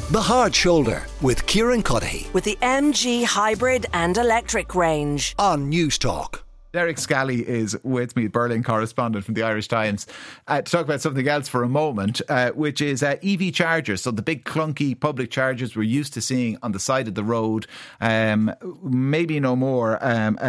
The Hard Shoulder with Kieran Cuddihy with the MG hybrid and electric range on News Talk. Derek Scally is with me, Berlin correspondent from the Irish Times, to talk about something else for a moment, which is EV chargers. So the big clunky public chargers we're used to seeing on the side of the road, maybe no more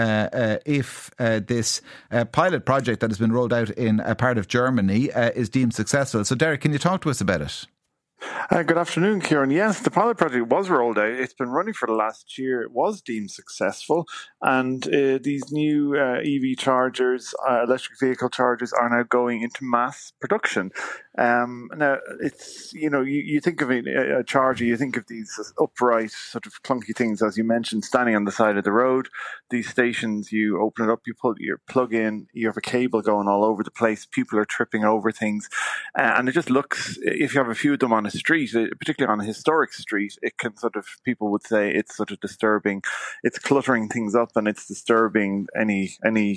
if this pilot project that has been rolled out in a part of Germany is deemed successful. So Derek, can you talk to us about it? Good afternoon, Kieran. Yes, the pilot project was rolled out. It's been running for the last year. It was deemed successful. And these new EV chargers, electric vehicle chargers, are now going into mass production. Now, it's, you think of a charger, you think of these upright, sort of clunky things, as you mentioned, standing on the side of the road. These stations, you open it up, you put your plug in, you have a cable going all over the place. People are tripping over things. And it just looks, if you have a few of them on a street, particularly on a historic street, it can people would say it's sort of disturbing. It's cluttering things up and it's disturbing any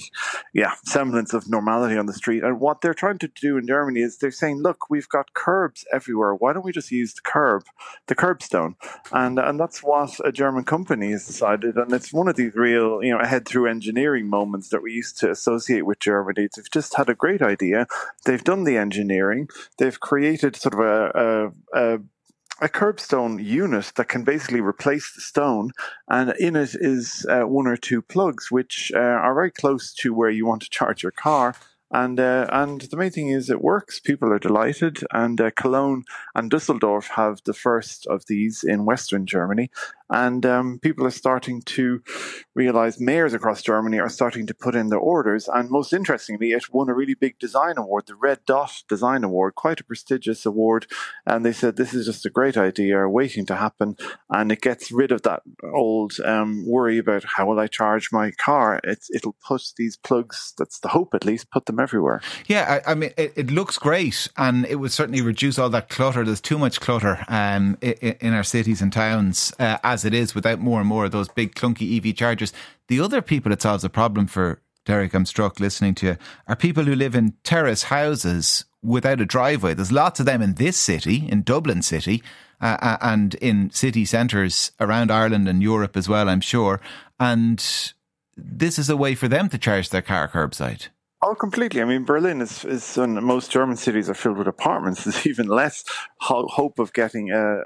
semblance of normality on the street. And what they're trying to do in Germany is they're saying, look, we've got curbs everywhere. Why don't we just use the curbstone? And that's what a German company has decided. And it's one of these real, ahead through engineering moments that we used to associate with Germany. They've just had a great idea. They've done the engineering. They've created sort of a curbstone unit that can basically replace the stone, and in it is one or two plugs which are very close to where you want to charge your car. And the main thing is it works. People are delighted. And Cologne and Dusseldorf have the first of these in Western Germany. And people are starting to realize, mayors across Germany are starting to put in their orders. And most interestingly, it won a really big design award, the Red Dot Design Award, quite a prestigious award. And they said, this is just a great idea waiting to happen. And it gets rid of that old worry about how will I charge my car. It'll put these plugs, that's the hope at least, put them everywhere. Yeah, I mean, it looks great, and it would certainly reduce all that clutter. There's too much clutter in our cities and towns as it is, without more and more of those big clunky EV chargers. The other people it solves a problem for, Derek, I'm struck listening to you, are people who live in terrace houses without a driveway. There's lots of them in this city, in Dublin City, and in city centres around Ireland and Europe as well, I'm sure. And this is a way for them to charge their car curbside. Oh, completely. I mean, Berlin is and most German cities are filled with apartments. There's even less hope of getting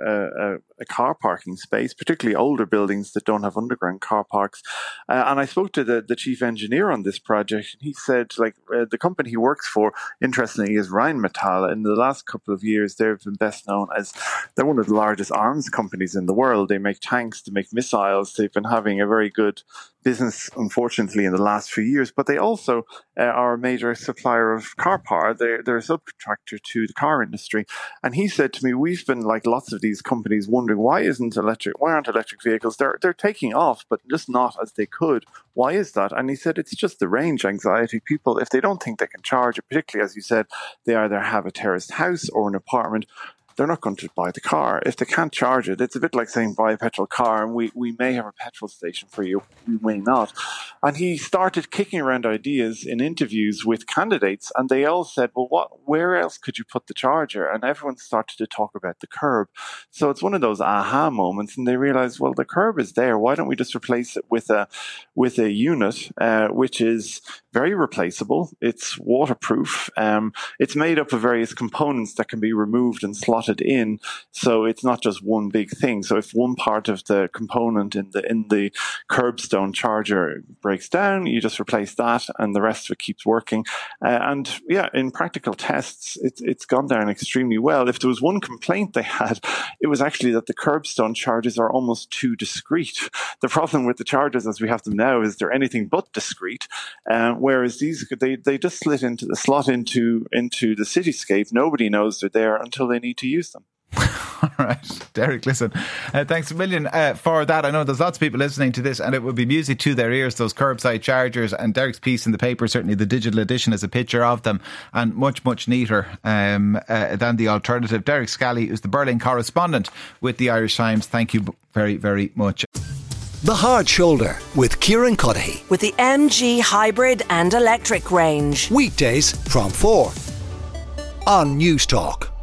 a car parking space, particularly older buildings that don't have underground car parks. And I spoke to the chief engineer on this project. He said, the company he works for, interestingly, is Rheinmetall. In the last couple of years, they've been best known as, they're one of the largest arms companies in the world. They make tanks, they make missiles. They've been having a very good business, unfortunately, in the last few years, but they also are a major supplier of car power. They're a subcontractor to the car industry. And he said to me, we've been, like lots of these companies, wondering why aren't electric vehicles? They're taking off, but just not as they could. Why is that? And he said, it's just the range anxiety. People, if they don't think they can charge it, particularly, as you said, they either have a terraced house or an apartment, they're not going to buy the car. If they can't charge it, it's a bit like saying buy a petrol car, and we may have a petrol station for you, we may not. And he started kicking around ideas in interviews with candidates, and they all said, well, where else could you put the charger? And everyone started to talk about the curb. So it's one of those aha moments, and they realized, well, the curb is there. Why don't we just replace it with a unit, which is very replaceable. It's waterproof. It's made up of various components that can be removed and slotted in, so it's not just one big thing. So if one part of the component in the curbstone charger breaks down, you just replace that, and the rest of it keeps working. And yeah, in practical tests, it's gone down extremely well. If there was one complaint they had, it was actually that the curbstone chargers are almost too discreet. The problem with the chargers as we have them now is they're anything but discreet. Whereas these, they just slot into the cityscape. Nobody knows they're there until they need to use them. All right, Derek, listen, thanks a million for that. I know there's lots of people listening to this and it would be music to their ears, those curbside chargers, and Derek's piece in the paper, certainly the digital edition, is a picture of them, and much, much neater than the alternative. Derek Scally is the Berlin correspondent with the Irish Times. Thank you very, very much. The Hard Shoulder with Kieran Cuddihy with the MG hybrid and electric range. Weekdays from 4 on News Talk.